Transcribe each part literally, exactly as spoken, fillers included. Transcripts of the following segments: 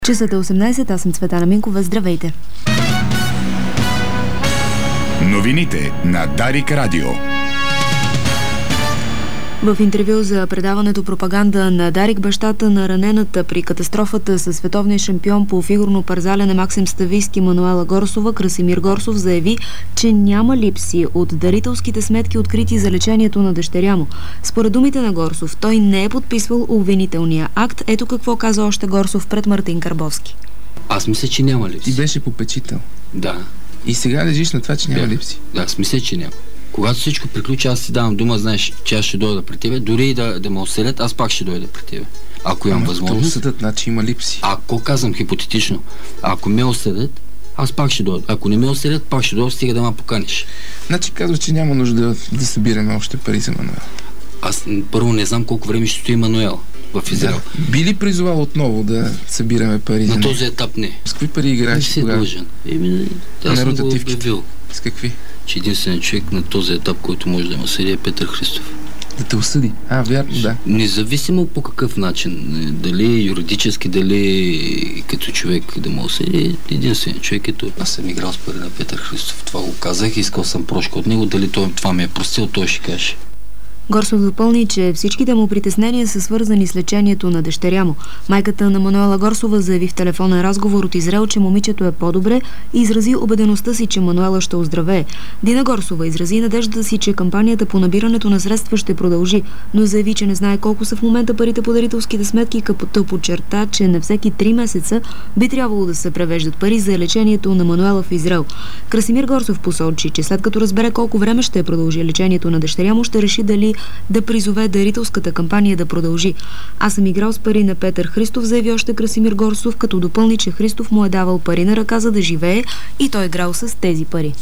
Часът е осемнайсет, аз съм Цветана Минкова. Здравейте! Новините на Дарик Радио. В интервю за предаването "Пропаганда" на Дарик, бащата на ранената при катастрофата със световния шампион по фигурно парзалене Максим Ставийски Мануела Горсова, Красимир Горсов, заяви, че няма липси от дарителските сметки, открити за лечението на дъщеря му. Според думите на Горсов, той не е подписвал обвинителния акт. Ето какво каза още Горсов пред Мартин Карбовски. Аз мисля, че няма липси. Ти беше попечител. Да. И сега лежиш на това, че няма липси. Да, аз мисля, че няма. Когато всичко приключи, аз си давам дума, знаеш, че аз ще дойда при тебе, дори и да, да ме оселят, аз пак ще дойда при тебе. Ако имам възможност. Ама съдът, значи има липси. Ако казвам хипотетично, ако ме оселят, аз пак ще дойда. Ако не ме оселят, пак ще дойда, стига да ме поканиш. Значи казва, че няма нужда да, да събираме още пари за Мануел. Аз първо не знам колко време ще стои Мануел в Израел. Да. Би ли призвал отново да събираме пари за на него? този етап не. С какви пари играеш не тогава? Длъжен. Еми, аз съм го обявил. С какви? Че единственият човек на този етап, който може да ме осъди, е Петър Христов. Да те осъди? А, вярно, да. Независимо по какъв начин, дали юридически, дали като човек да ме осъди, единственият човек е той. Аз съм играл с пари на Петър Христов. Това го казах, искал съм прошка от него, дали той това ми е простил, той ще каже. Горсов допълни, че всичките му притеснения са свързани с лечението на дъщеря му. Майката на Мануела Горсова заяви в телефонен разговор от Израел, че момичето е по-добре и изрази убедеността си, че Мануела ще оздравее. Дина Горсова изрази надеждата си, че кампанията по набирането на средства ще продължи, но заяви, че не знае колко са в момента парите по дарителските сметки, като подчерта, че на всеки три месеца би трябвало да се превеждат пари за лечението на Мануела в Израел. Красимир Горсов посочи, че след като разбере колко време ще продължи лечението на дъщеря му, ще реши дали да призове дарителската кампания да продължи. Аз съм играл с пари на Петър Христов, заяви още Красимир Горсов, като допълни, че Христов му е давал пари на ръка, за да живее, и той играл с тези пари.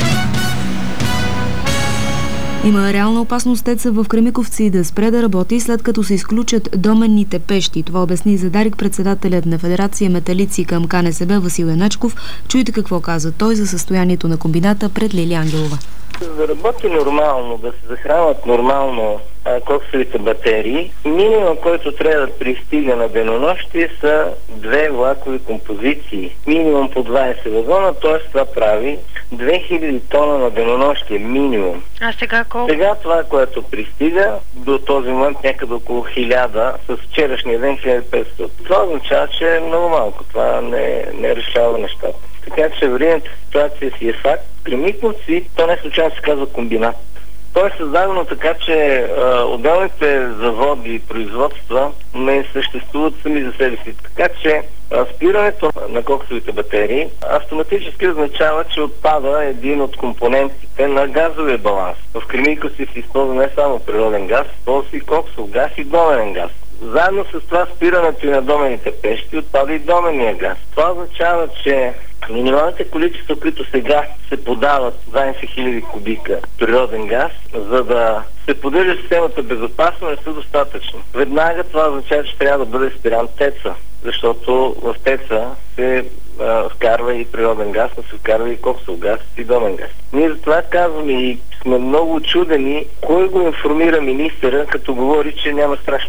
Има реална опасност ТЕЦ-а в Кремиковци да спре да работи, след като се изключат доменните пещи. Това обясни за Дарик председателят на Федерация металици към КНСБ Васил Яначков. Чуйте какво каза той за състоянието на комбината пред Лили Ангелова. За да работи нормално, да се захранват нормално а, коксовите батерии, минимум, който трябва да пристига на денонощие, са две влакови композиции. Минимум по двайсет вагона, т.е. това прави две хиляди тона на денонощие. Минимум. А сега колко? Сега това, което пристига, до този момент някъде около хиляда, с вчерашния ден хиляда и петстотин. Това означава, че е много малко. Това не, не решава нещата. Така че аварийната ситуация си е факт. Кремиковци, то не случайно се казва комбинат. То е създадено така, че а, отделните заводи и производства не съществуват сами за себе си. Така че а, спирането на коксовите батерии автоматически означава, че отпада един от компонентите на газовия баланс. В Кремиковци се използва не само природен газ, използва и коксов газ и доменен газ. Заедно с това спирането и на доменните пещи отпада и доменния газ. Това означава, че минималните количества, които сега се подават, двайсет хиляди кубика природен газ, за да се поддържа системата безопасно, не са достатъчни. Веднага това означава, че трябва да бъде спиран ТЕЦ-а, защото в ТЕЦ-а се а, вкарва и природен газ, но се вкарва и коксов газ и домен газ. Ние за това казваме и сме много чудени кой го информира министъра, като говори, че няма страшно.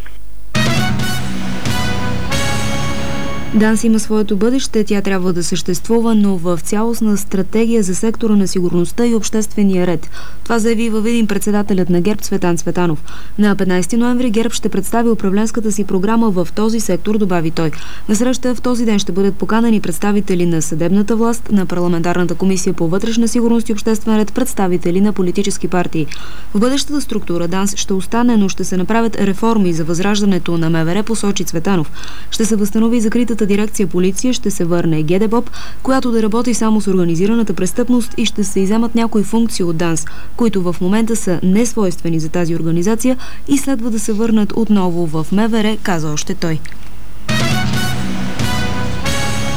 ДАНС има своето бъдеще, тя трябва да съществува, но в цялостна стратегия за сектора на сигурността и обществения ред. Това заяви във Видин председателят на ГЕРБ Цветан Цветанов. На петнайсети ноември ГЕРБ ще представи управленската си програма в този сектор, добави той. На среща в този ден ще бъдат поканени представители на съдебната власт, на парламентарната комисия по вътрешна сигурност и обществен ред, представители на политически партии. В бъдещата структура ДАНС ще остане, но ще се направят реформи за възраждането на МВР, посочи Цветанов. Ще се възстанови закритата дирекция полиция, ще се върне ГДБОП, която да работи само с организираната престъпност, и ще се иземат някои функции от ДАНС, които в момента са несвойствени за тази организация и следва да се върнат отново в МВР, каза още той.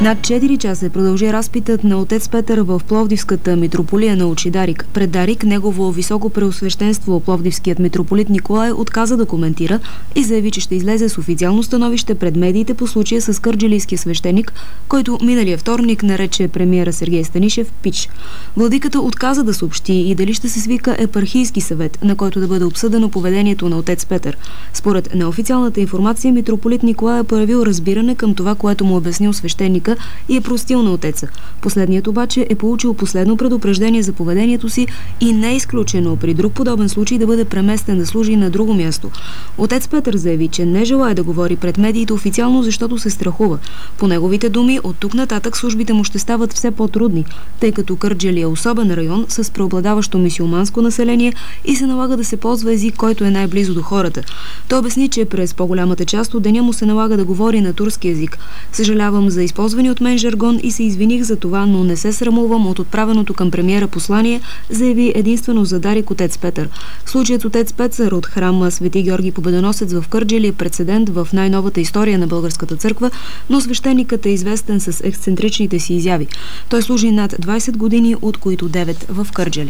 Над четири часа продължи разпитът на отец Петър в Пловдивската митрополия, научи Дарик. Пред Дарик негово високо преосвещенство пловдивският митрополит Николай отказа да коментира и заяви, че ще излезе с официално становище пред медиите по случая с кърджалийския свещеник, който миналия вторник нарече премиера Сергей Станишев пич. Владиката отказа да съобщи и дали ще се свика епархийски съвет, на който да бъде обсъдено поведението на отец Петър. Според неофициалната информация, митрополит Николай е проявил разбиране към това, което му обяснил свещеника и е простил на отеца. Последният обаче е получил последно предупреждение за поведението си и не е изключено при друг подобен случай да бъде преместен да служи на друго място. Отец Петър заяви, че не желае да говори пред медиите официално, защото се страхува. По неговите думи, от тук нататък службите му ще стават все по-трудни, тъй като Кърджали е особен район с преобладаващо мюсюлманско население и се налага да се ползва език, който е най-близо до хората. Той обясни, че през по-голямата част от деня му се налага да говори на турски език. Съжалявам за използвани от мен жаргон и се извиних за това, но не се срамувам от отправеното към премиера послание, заяви единствено за Дарик отец Петър. Случаят с отец Петър от храма Свети Георги Победоносец в Кърджали е прецедент в най-новата история на българската църква, но свещеникът е известен с ексцентричните си изяви. Той служи над двайсет години, от които девет в Кърджали.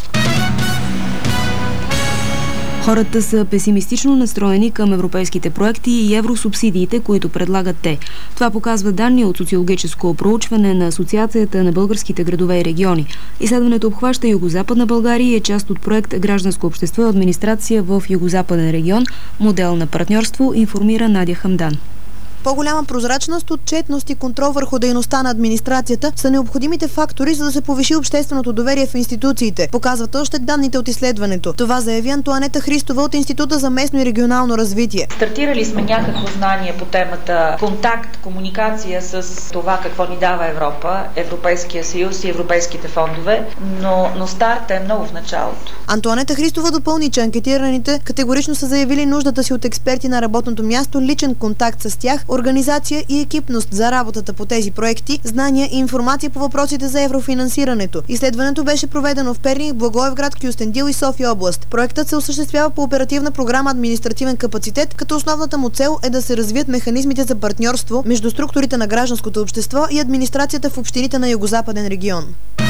Хората са песимистично настроени към европейските проекти и евросубсидиите, които предлагат те. Това показва данни от социологическо проучване на Асоциацията на българските градове и региони. Изследването обхваща Югозападна България и е част от проект Гражданско общество и администрация в Югозападен регион, модел на партньорство, информира Надя Хамдан. По-голяма прозрачност, отчетност и контрол върху дейността на администрацията са необходимите фактори, за да се повиши общественото доверие в институциите, показват още данните от изследването. Това заяви Антоанета Христова от Института за местно и регионално развитие. Стартирали сме някакво знание по темата контакт, комуникация с това какво ни дава Европа, Европейския съюз и европейските фондове, но, но старта е много в началото. Антоанета Христова допълни, че анкетираните категорично са заявили нуждата си от експерти на работното място, личен контакт с тях, организация и екипност за работата по тези проекти, знания и информация по въпросите за еврофинансирането. Изследването беше проведено в Перник, Благоевград, Кюстендил и София област. Проектът се осъществява по оперативна програма "Административен капацитет", като основната му цел е да се развият механизмите за партньорство между структурите на гражданското общество и администрацията в общините на Югозападен регион.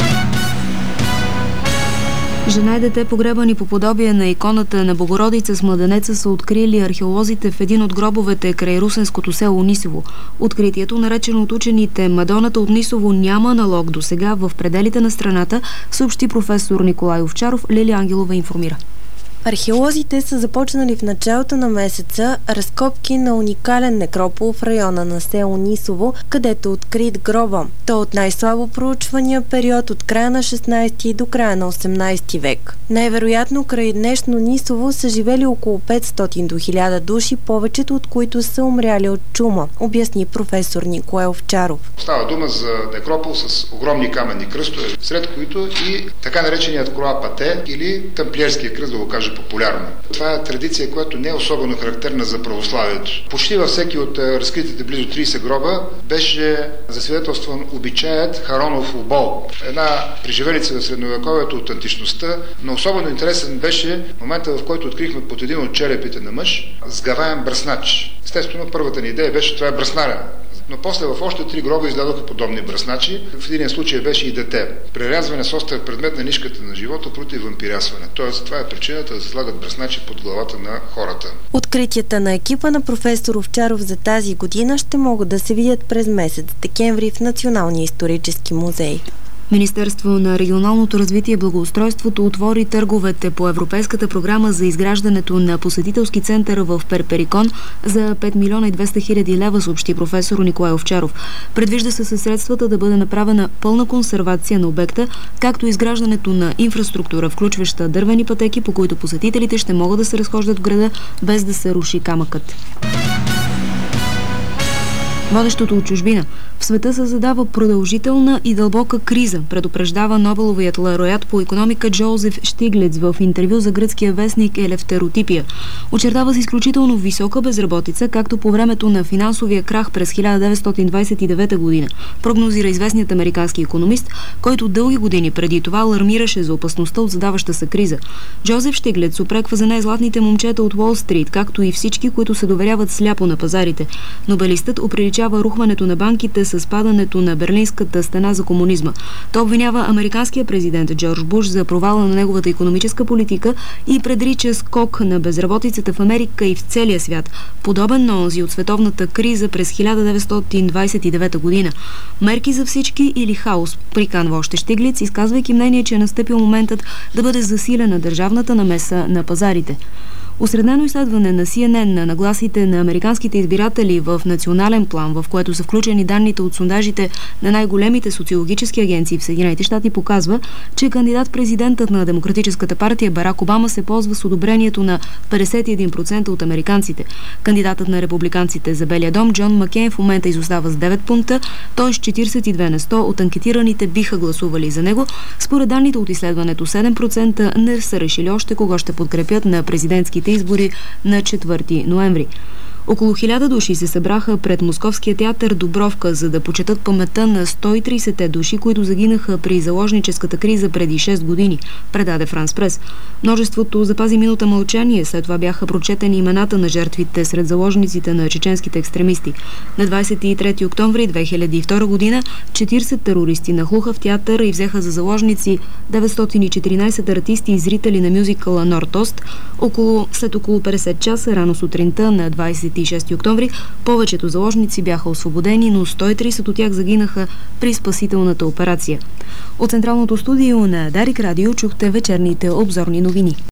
Жена и дете, погребани по подобие на иконата на Богородица с младенеца, са открили археолозите в един от гробовете край русенското село Нисово. Откритието, наречено от учените "Мадоната от Нисово", няма аналог до сега в пределите на страната, съобщи професор Николай Овчаров. Лилия Ангелова информира. Археолозите са започнали в началото на месеца разкопки на уникален некропол в района на село Нисово, където открит гроба. То от най-слабо проучвания период от края на шестнайсети до края на осемнайсети век. Най-вероятно край днешно Нисово са живели около петстотин до хиляда души, повечето от които са умряли от чума, обясни професор Николай Овчаров. Става дума за некропол с огромни каменни кръстове, сред които и така нареченият Кроа Пате или тамплиерския кръст, да го кажа популярно. Това е традиция, която не е особено характерна за православието. Почти във всеки от разкритите близо трийсет гроба беше засвидетелстван обичаят Харонов обол. Една преживелица в средновековието от античността, но особено интересен беше момента, в който открихме под един от черепите на мъж сгаваем бръснач. Естествено, първата ни идея беше, това е бръснаря. Но после в още три гроба излядоха подобни бръсначи. В един случай беше и дете. Прерязване с остър предмет на нишката на живота против вампирясване. Тоест, това е причината да се слагат бръсначи под главата на хората. Откритията на екипа на професор Овчаров за тази година ще могат да се видят през месец декември в Националния исторически музей. Министерство на регионалното развитие и благоустройството отвори търговете по Европейската програма за изграждането на посетителски център в Перперикон за пет милиона и двеста хиляди лева, съобщи професор Николай Овчаров. Предвижда се със средствата да бъде направена пълна консервация на обекта, както и изграждането на инфраструктура, включваща дървени пътеки, по които посетителите ще могат да се разхождат в града без да се руши камъкът. Водещото от чужбина. В света се задава продължителна и дълбока криза, предупреждава Нобеловият лауреат по икономика Джозеф Штиглец в интервю за гръцкия вестник Елефтеротипия. Очертава се изключително висока безработица, както по времето на финансовия крах през хиляда деветстотин двадесет и девета година, прогнозира известният американски икономист, който дълги години преди това алармираше за опасността от задаваща се криза. Джозеф Штиглец упреква за най-златните момчета от Уолл Стрит, както и всички, които се доверяват сляпо на пазарите. Нобелистът оприличава уличава рухването на банките с падането на Берлинската стена за комунизма. Той обвинява американския президент Джордж Буш за провала на неговата икономическа политика и предрича скок на безработицата в Америка и в целия свят, подобен на онзи от световната криза през хиляда деветстотин двадесет и девета година. Мерки за всички или хаос, приканва още Щиглиц, изказвайки мнение, че е настъпил моментът да бъде засилена държавната намеса на пазарите. Осреднено изследване на Си Ен Ен на нагласите на американските избиратели в национален план, в което са включени данните от сондажите на най-големите социологически агенции в Съединените щати, показва, че кандидат-президентът на Демократическата партия Барак Обама се ползва с одобрението на петдесет и един процента от американците. Кандидатът на републиканците за Белия дом Джон Маккейн в момента изостава с девет пункта, той с четиридесет и две на сто от анкетираните биха гласували за него. Според данните от изследването, седем процента не са решили още кого ще подкрепят на президентски избори на четвърти ноември. Около хиляда души се събраха пред Московския театър Дубровка, за да почетат паметта на сто и тридесет души, които загинаха при заложническата криза преди шест години, предаде Франс Прес. Множеството запази минута мълчание, след това бяха прочетени имената на жертвите сред заложниците на чеченските екстремисти. На двадесет и трети октомври две хиляди и втора година четиридесет терористи нахлуха в театъра и взеха за заложници деветстотин и четиринадесет артисти и зрители на мюзикъла Норд-Ост. Около, след около петдесет часа рано сутринта на двадесет и шести октомври повечето заложници бяха освободени, но сто и тридесет от тях загинаха при спасителната операция. От централното студио на Дарик Радио чухте вечерните обзорни новини.